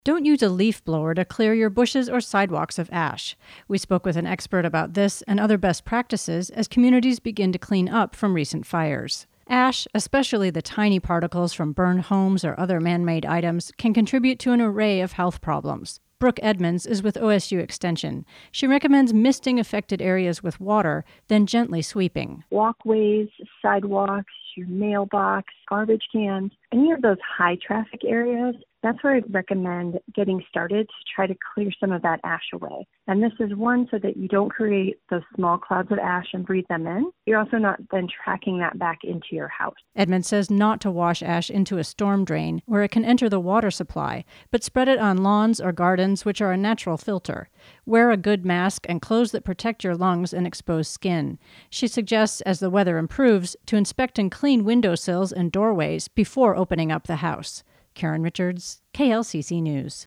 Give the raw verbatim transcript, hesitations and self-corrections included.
Don't use a leaf blower to clear your bushes or sidewalks of ash. We spoke with an expert about this and other best practices as communities begin to clean up from recent fires. Ash, especially the tiny particles from burned homes or other man-made items, can contribute to an array of health problems. Brooke Edmonds is with O S U Extension. She recommends misting affected areas with water, then gently sweeping. Walkways, sidewalks, your mailbox, garbage cans, any of those high traffic areas, that's where I'd recommend getting started to try to clear some of that ash away. And this is one, so that you don't create those small clouds of ash and breathe them in. You're also not then tracking that back into your house. Edmonds says not to wash ash into a storm drain where it can enter the water supply, but spread it on lawns or gardens, which are a natural filter. Wear a good mask and clothes that protect your lungs and exposed skin. She suggests, as the weather improves, to inspect and clean windowsills and doorways before opening up the house. Karen Richards, K L C C News.